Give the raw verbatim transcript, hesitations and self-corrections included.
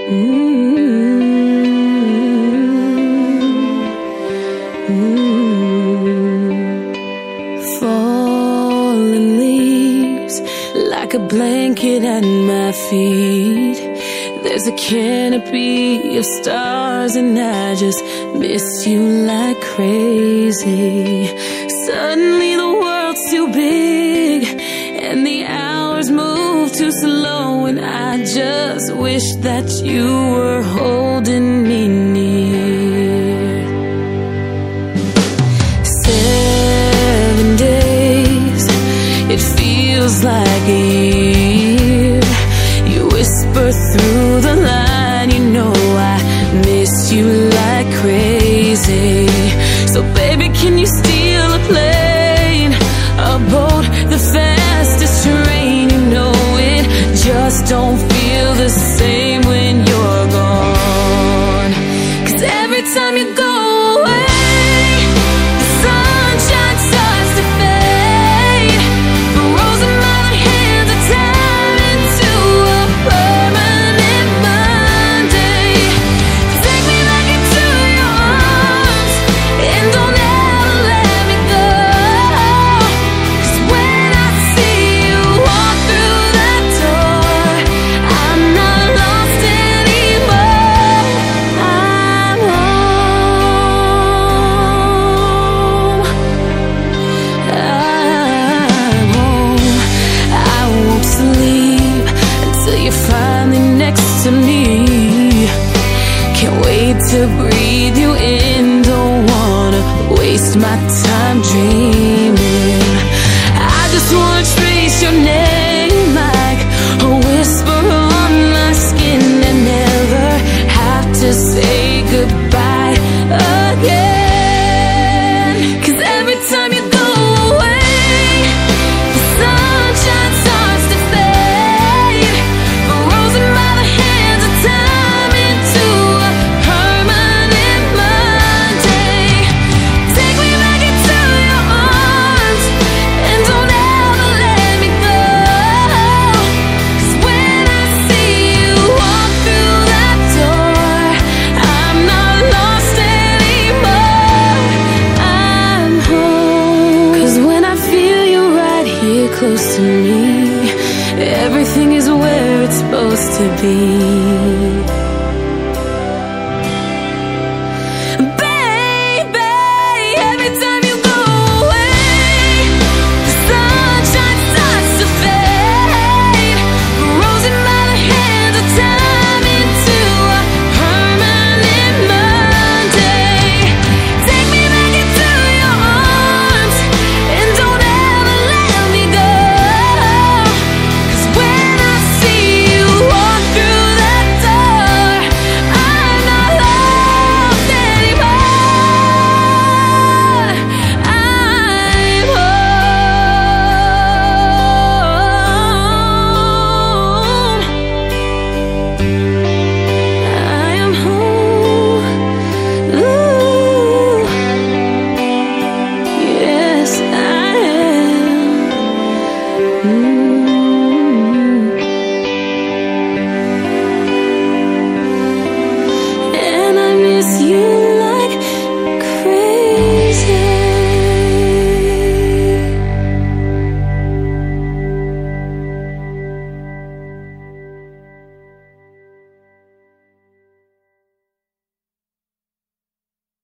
Falling leaves like a blanket at my feet. There's a canopy of stars and I just miss you like crazy. Suddenly the world's too big and the hours move too slow, and I just wish that you were holding me near. Seven days, it feels like a year. You whisper through the line, you know I miss you like crazy. So baby, can you steal a plane, a boat, the fastest train? You know it just don't feel the same when you're gone. 'Cause every time you go away, the sunshine starts to fade. Frozen by the hands of time into a permanent Monday. Take me back into your arms and don't ever let me go. 'Cause when I see you walk through that door, I'm not lost anymore. I'm home. I'm home. I won't sleep until you're finally next to me. Can't wait to breathe you in. Don't wanna waste my time dreaming. I just wanna trace your name like a whisper on my skin and never have to say goodbye again. 'Cause every time you go away, the sunshine starts to fade. Frozen by the hands of time into a permanent Monday. Take me back into your arms and don't ever let me go. 'Cause when I see you walk through that door, I'm not lost anymore. I'm home. 'Cause when I feel you right here close to me, everything is where it's supposed to be. Baby, every time you go away, the sunshine starts to fade. Frozen by the hands of time into a permanent Monday. Take me back into your arms and don't ever let me go. 'Cause when I see you walk through that door, I'm not lost anymore. I'm home. I am home. Ooh, yes I am. Mm.